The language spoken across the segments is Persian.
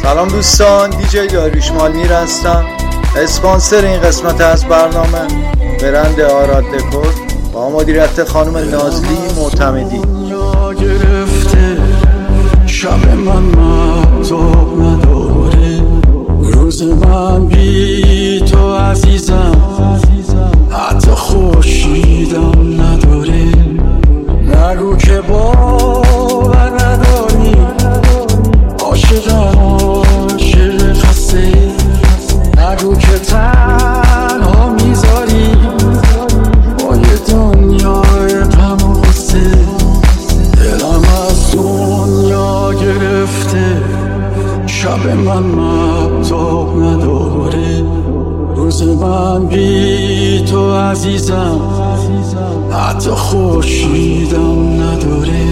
سلام دوستان، دیجی داریوش مالمیر هستم. اسپانسر این قسمت از برنامه برند آراد دکور با مدیریت خانم نازلی معتمدی. گرفته شب من مطاب نداره، روز من بی تو عزیزم حتی خوشیدم نداره. نگو که باور نداری، عاشقم عاشق خسته. نگو که تنها میذاری با یه دنیای غم و غصه. دلم از دنیا گرفته شب من مطاب نداره، روز من بی تو عزیزم حتی خوشیدم نداره.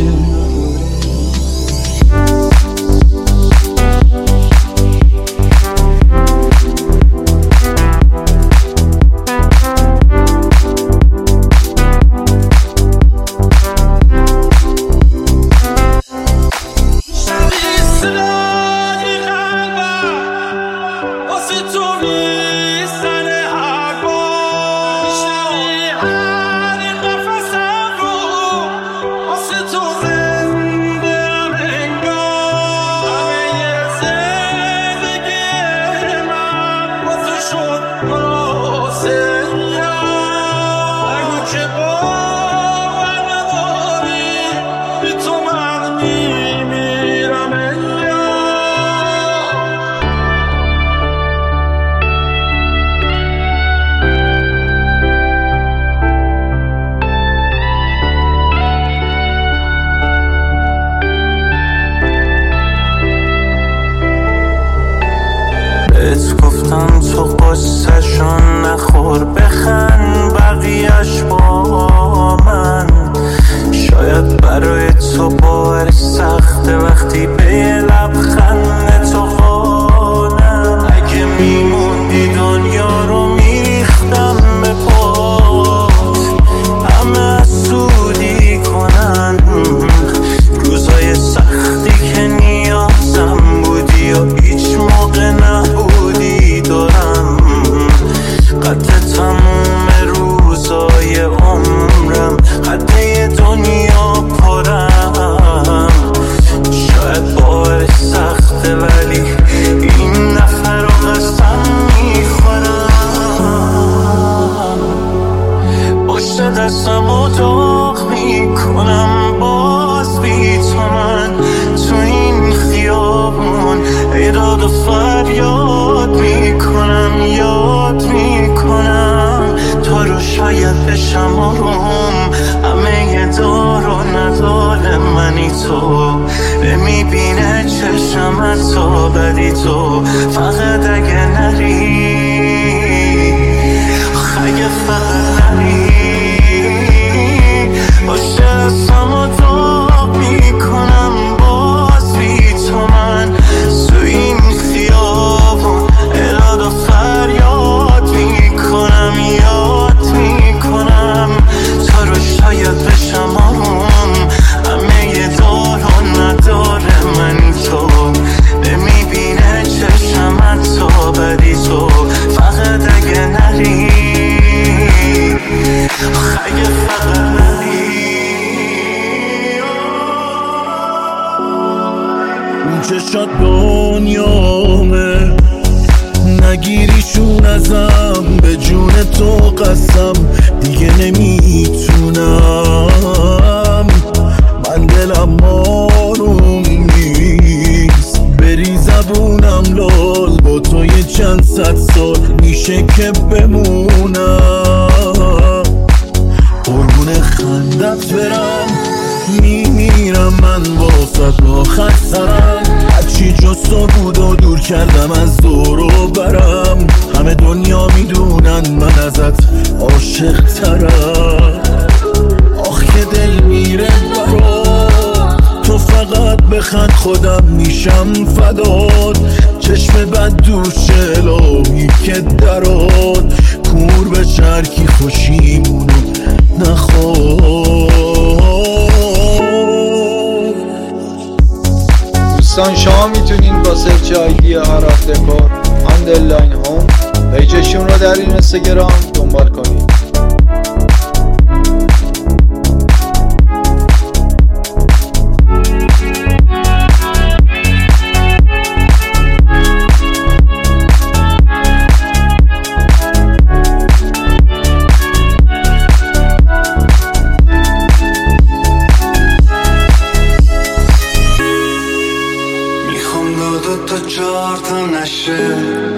بهت گفتم تو قصه شون نخور، بخند بقیهش با من. شاید برای تو باور سخته وقتی به یه لبخند تو خانم. اگه میموندی دنیا رو میریختم به پات، همه حسودی کنن روزای سختی که نیازم بودی و هیچ موقع نبودی. دارم قد تموم روزای عمرم، قد یه دنیا پرم. شاید باور سخته ولی این نفر رو قسم میخورم. پشت دستم رو داغ میکنم باز بی تو من تو این خیابون. ایراد و فریاد میکنم، یاد میکنم تو رو. شاید بشم آروم، همه یه دار و ندار منی تو. نمیبینه چشم از تو بدی تو، فقط اگه نری، اگه فقط نری. باشه دستم رو داغ میکنم باز بی تو من تو این خیابون. ایراد و فریاد میکنم، یاد میکنم تو رو. شاید بشم آروم، همه یه دار و نداره منی تو. نمیبینه چشم از تو بدی تو، فقط اگه نری، اگه فقط نری. اون چشات دنیامه، نگیریشون ازم، به جون تو قسم دیگه نمیتونم. من دلم آروم نیست، بری زبونم لال. با تو یه چند صد سال میشه که بمونم. قربون خندت برم، میمیرم من واسه آخر سرم. هرچی جز تو بود و دور کردم از دور و برم. همه دنیا میدونن من ازت عاشق ترم. آخ که دل میره برات، تو فقط بخند خودم میشم فدات. چشم بد دوش الهی که درات، کور به شرکی خوشیمونو نخواد. دوستان شما میتونین با سرچ آیدی آراد دکور اندرلاین هوم پیجشون رو در اینستاگرام دنبال کنید. تا 4 تا نشه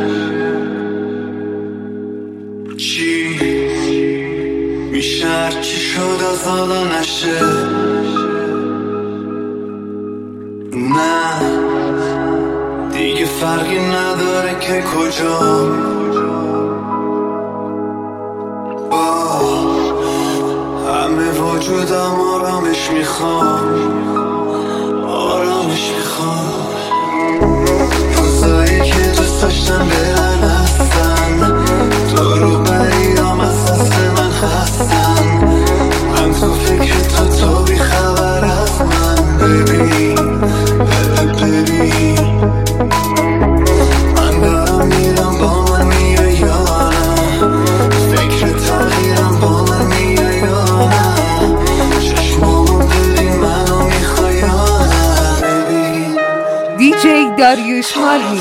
چی میشه هرچی شد از حالا نشه نه دیگه فرقی نداره که کجا همه وجودم آرامش میخوام روزایی که دوست داشتم برن هستن تو رو بریام از دست من هستن من تو فکر تو بی خبر از من ببین من دارم میرم با من میای یا نه فکر تغییرم با من میای یا نه چشمامو ببین منو میخوای یا نه ببین دیجی داریوش مالمی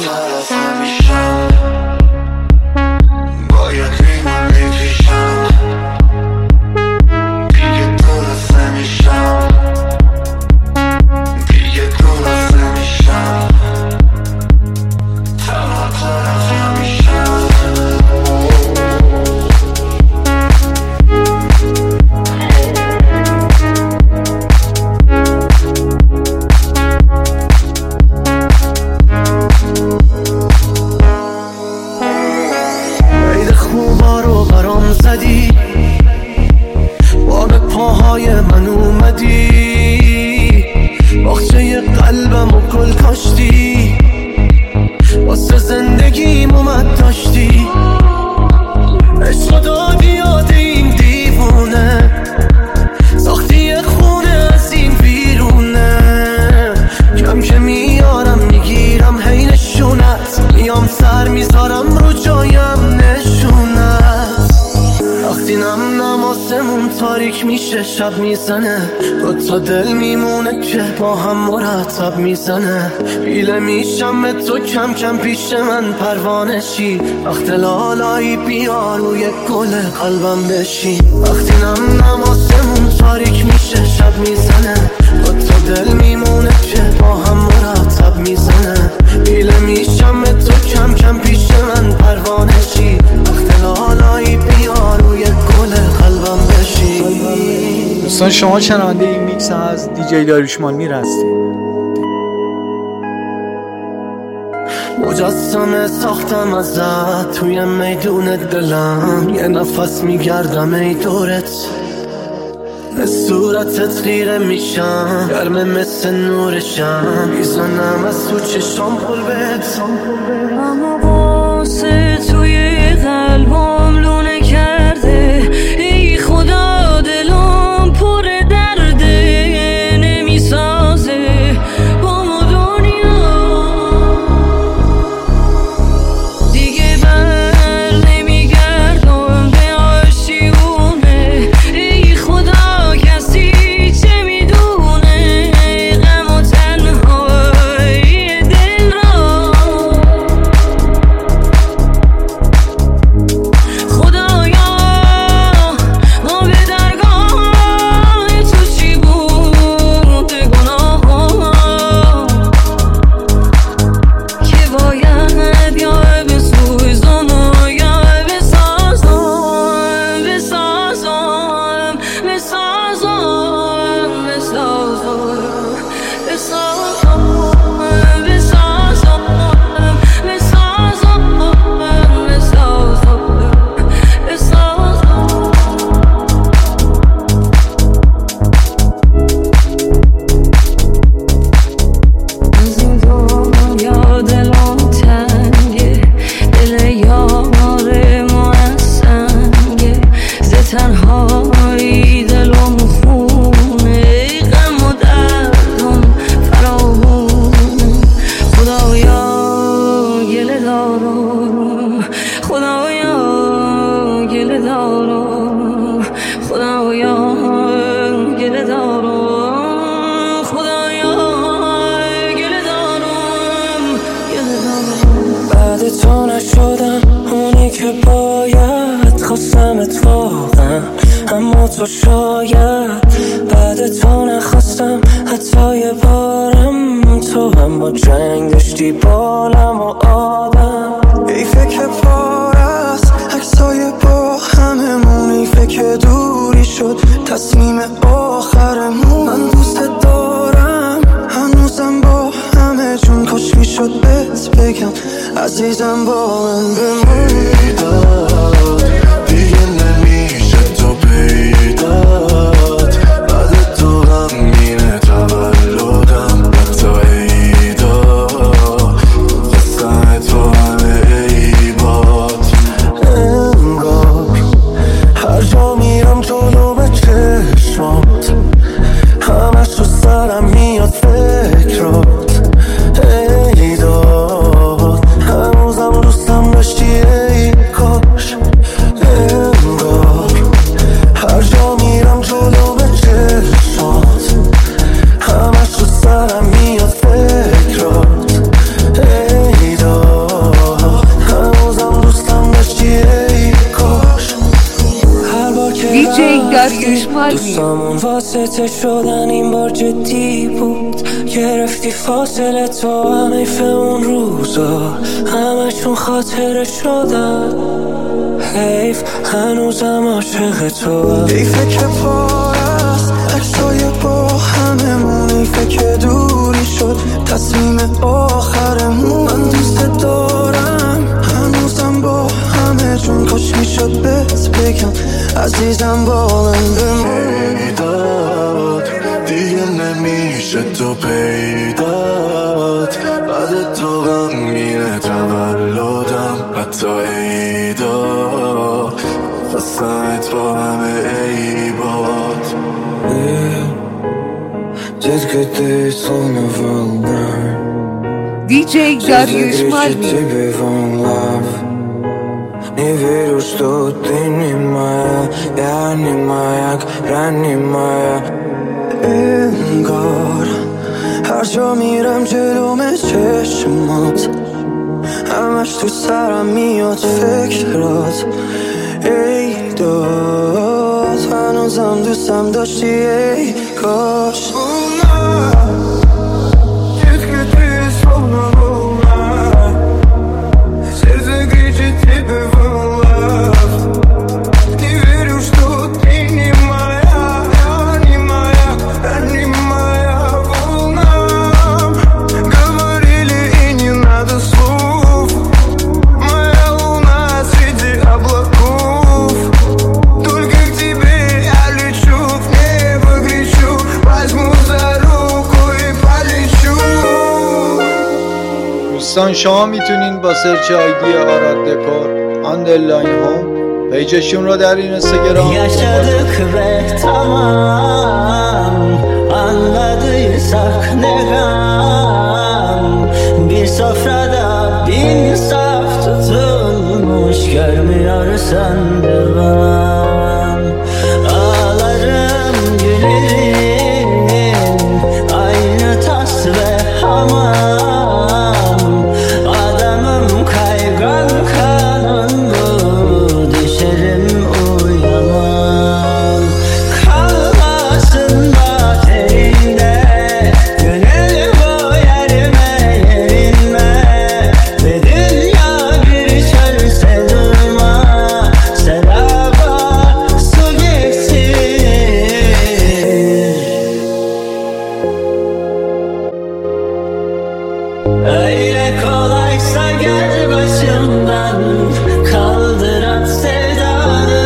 با به پاهای من اومدی باغچه قلبم و گل کاشتی واسه زندگیم اومد داشتی عشق دادی یاد این دیوونه ساختی خونه از این بیرونه کم که میارم میگیرم هی نشونت میام سر میذارم رو جایم نشونت وقتی نم آسمون تاریک میشه شب میزنه تا دل میمونه که با هم مرتب میزنه بیله میشم به تو کم کم پیش من پروانه شی وقت لالایی بیا روی گل قلبم بشی وقتی نم آسمون تاریک میشه شب میزنه تا دل میمونه که با هم مرتب میزنه بیله میشم به تو کم کم پیش من پروانه شی وقت لالایی بیا روی گل قلبم بشی. دوستان شما شنونده این میکس از دیجی داریوش مالمی هستید. مجسمه ساختم ازت توی میدون دلم یه نفس میگردم ای دورت به صورتت خیره میشم گرمه مثل نورشم میزنم از تو چشام قلبت اما واسه توی قلبم لونه کرده ای خدا دلم پر درده نمیسازه با ما دنیا دیگه بر نمیگردم به آشیونه ای خدا کسی چه میدونه غم و تنهایی دل را که باید خواستم اتفاقم، اما تو شاید بعد تو نخواستم حتی یه بارم. تو هم با جنگ داشتی بالم و آدم. ای فکر پار است عکسای با هممون، ای فکر دوری شد تصمیم آخرمون. من دوست دارم هنوزم با همه جون، کاش میشد بهت بگم عزیزم با من بمون. دیگه نمیشه تو پیدات، بعد تو غمگینه تولدم حتی عیدا، خواستم تو همه عیبات. انگار هر جا میرم جلو به چشمات، همش تو سرم میاد فکرات. ایداد هنوزم دوستم داشتی ای کاش. انگار هر جا میرم جلو به چشمات، همش تو سرم میاد فکرات. ایداد هنوزم دوستم داشتی ای کاش. هر بار که دیجی داریوش مالمی دوستامون واسطه شدن این بار جدی بود. گرفتی فاصله تو هم حیف اون روزا، همشون خاطره شدن. حیف هنوزم عاشق تو. حیفه که پار است عکسای با هممون، حیفه که دوری شد تصمیم آخرمون. من دوست دارم هنوزم با همه جون، کاش میشد بهت بگم عزیزم با من بمون. پیدات دیگه نمیشه تو پیدات، بعد تو غمگینه تولدم حتی عیدا، خواستمت با همه عیبات. Just que te sonne vulgar, دیجی داریوش مالمی Не верю, что ты не моя, я не маяк, ранний моя. انگار هر جا میرم جلوم چشمات، همش تو سرم میاد فکرات. ای داد هنوزم دوستم داشتی ای کاش. دوستان شما میتونین با سرچ آیدی آراد دکور آندرلاین هوم پیجشون رو در اینستاگرام Yaşadık ve tamam, anladıysak ne gam. Bir sofrada bin saf tutulmuş, görmüyorsan devam. Ağlarım gülerim, aynı tas ve hamam. Adamım kaygan kanın bu, düşerim uyamam. Kalmasın bahçeinde, gönül bu yerime yerinme. Ve dünya bir çölse durma, seraba su getir. Öyle kolaysa gel başımdan, kaldır at sevdanı.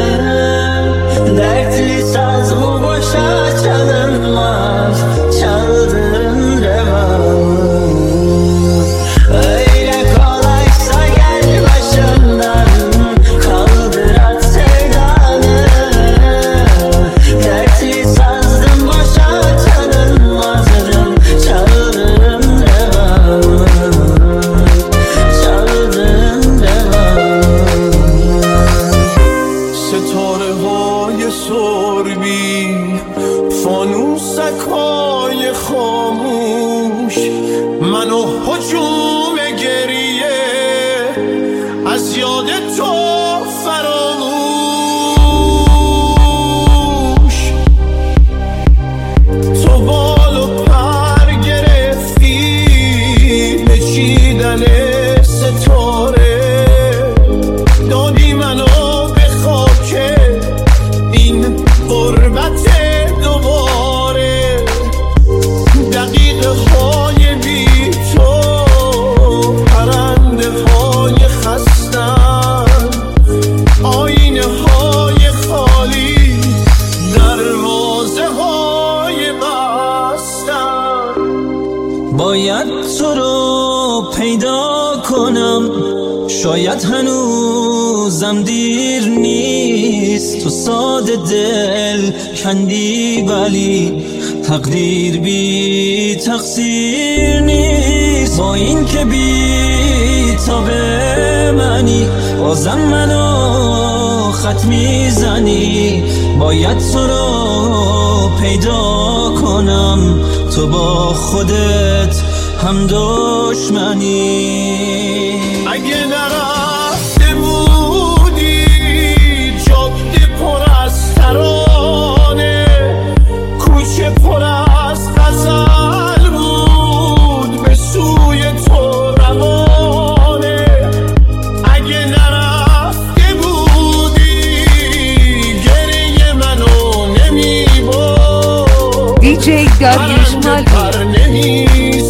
Dertli saz bu boşa çalınmaz, çaldığın revamı. Öyle kolaysa gel başımdan, kaldır at sevdanı. Dertli sazdım boşa çalınmazdım, çaldığın revamı. Çaldığın revamı. ستاره های سربی، فانوسک های خاموش، منو هجوم گریه از یاد تو پیدا کنم. شاید هنوزم دیر نیست، تو ساده دل کندی ولی تقدیر بی تقصیر نیست. با این که بی تاب منی بازم منو خط میزنی. باید تو رو پیدا کنم، تو با خودت هم دشمنی. اگه نرفته بودی جاده پر از ترانه، کوچه پر از غزل بود به سوی تو روانه. اگه نرفته بودی گریه منو نمیبرد، دیجی داریوش مالمی،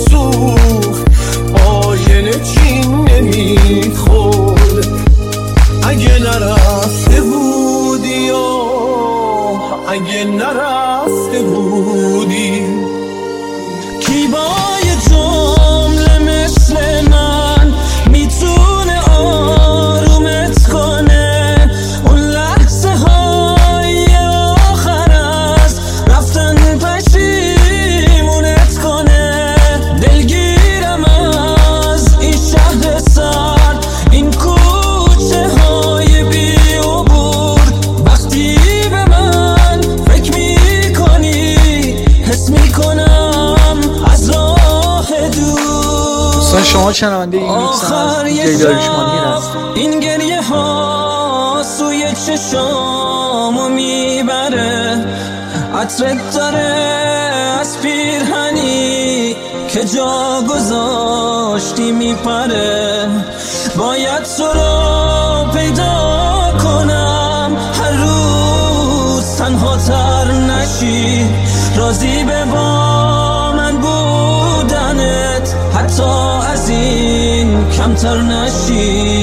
اگه نرفته بودی اگه نرفته بودی. کی با یه جمله مثل من میتونه آرومت کنه؟ اون لحظه های آخر از رفتن پشیمونت کنه. دلگیرم از این شهر سرد، این کوچه های بی عبور. وقتی به من فکر میکنی حس میکنم از راه دور. دوستان شما شنونده این میکس از دیجی داریوش مالمی هستید. این گریه ها سوی چشامو میبره، عطرت داره از پیرهنی که جا گذاشتی میپره. باید تو رو پیدا کنم، هر روز تنها تر نشی. راضی به با من بودنت، حتی از این کمتر نشی.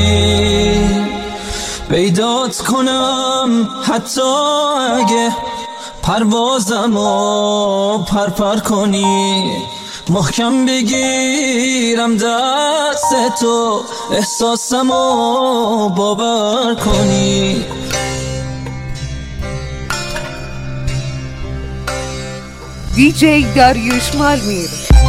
پیدات کنم حتی اگه پروازمو پرپر کنی. محکم بگیرم دست تو، احساسمو باور کنی. دیجی داریوش مالمی.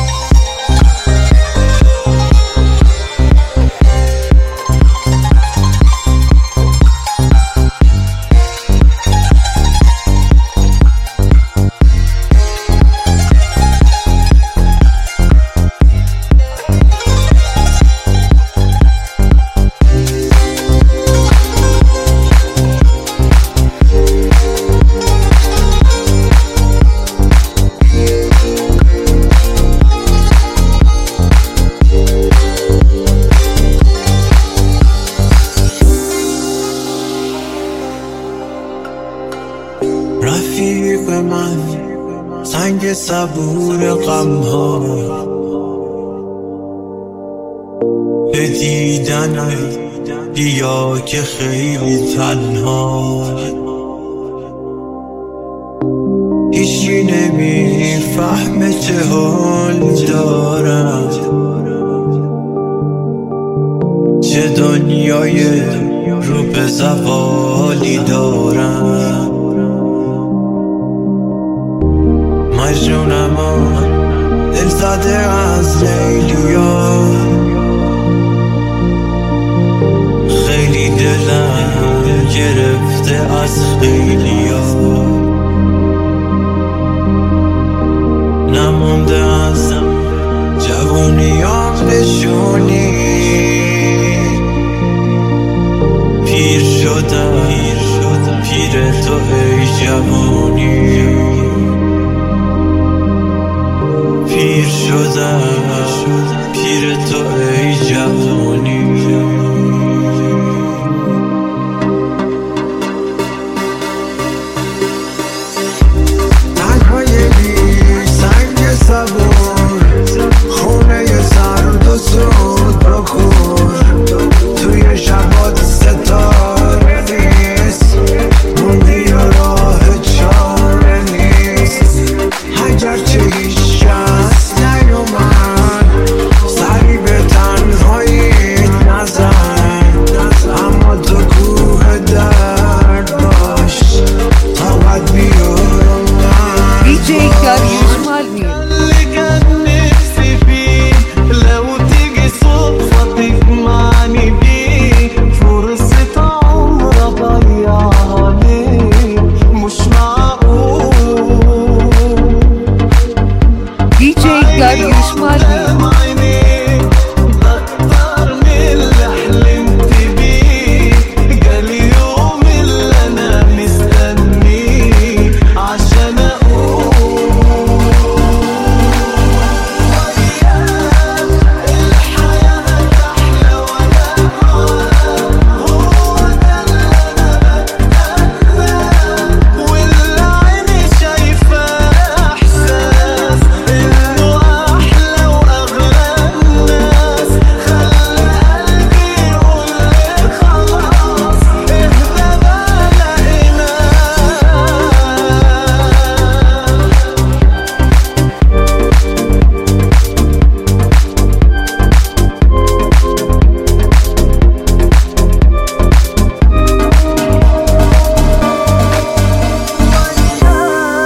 رفیق من سنگ صبور غم ها، به دیدنت بیا که خیلی تنها. هیچی نمیفهمه چه حال دارم، چه دنیای رو به زوالی دارم. مجنونم دل زده از لیلیا، خیلی دلم گرفته از خیلیا. نمونده از جوونیام نشونی، پیر شدم پیر تو ای جوون.